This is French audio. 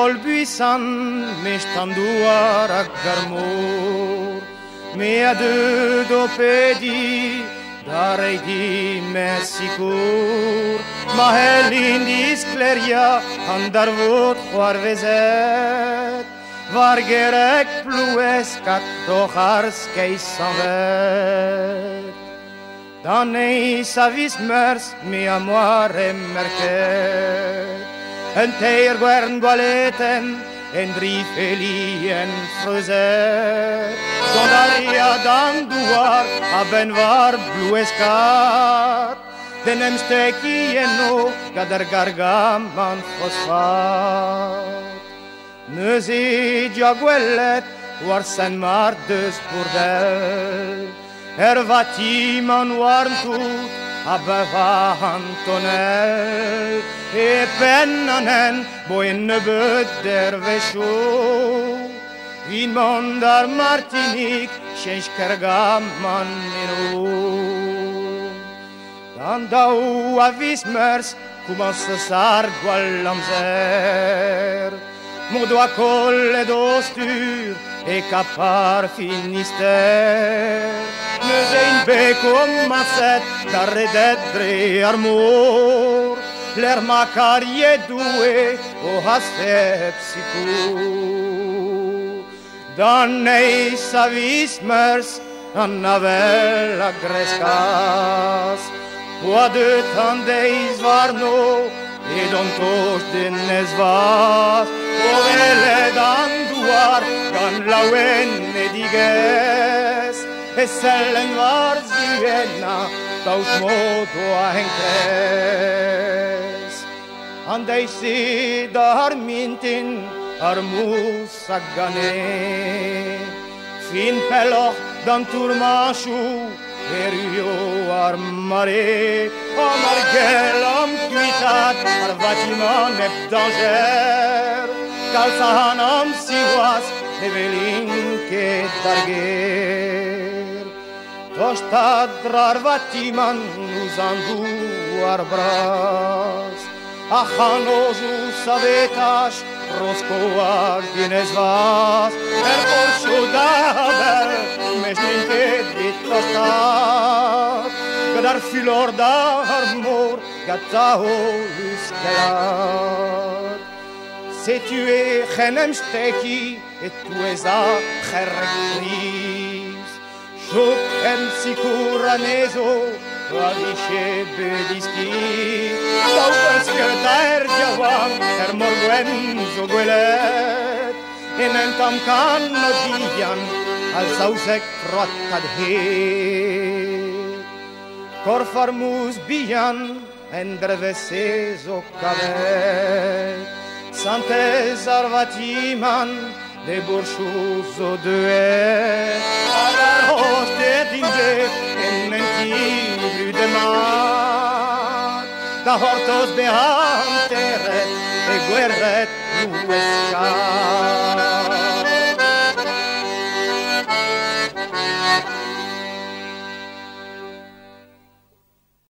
col buisson, mais j't'endoir à garmour. Mais à deux dopedi, d'arredi messicour. Ma helin diskleria, andarvot khoarvezet. Vargerek plueskat dochars keisanvet. Dan ei savis mers, mi amoare merket. En teir gwern gwaleten, en drie felien fruzet. Dondaria dan duar, aben var blueskat. Denem steki eno, gader gargaman fosfat. Neuzi diagwellet, war sen mar deus bordel. Vatiman warm tut, abeva Antonel. E pennanen, boine böder vesho. In mondar Martinique, change kergaman inu. Dan dau avis mers, commence sar gualamzer. Modo a colle d'ostur, e capar finister. Nous ein bec om set d'arrededre armor. L'air macarie doué o hasep sicur. Dan ei savis mers an navel agrescas. Poa de tandeis varno e don tos de nesvas. Ovele dan duar gan lauen ediges. E sellen var zuena daus modo a encres. Andei si dar mintin armus agane. Fin peloch dan turmachu erio armare. Amar gelam cuitat ar vatiman ep danger. Calzahanam siwas evelin que darger. Toštadrar vatiman uzandu arbras. Achanozu savetaš roskoar dines vas. Poršu daber mežninke ditostat. Gadar filor d'armor gatao luskelat. C'est tué chenem steki et tueza cherekris. Shuk en sicuranezo, radice beliski. Sau persketer diawan, morguen zoguelet. En entam canno dian, al sausek trotadhet. Cor farmus bian, en drevesezo cavet. Santez arvatiman, de burșuzo duet. Agar hoste dinde, en mentibru de mar. Da hortos beanteret, e guerret luescar.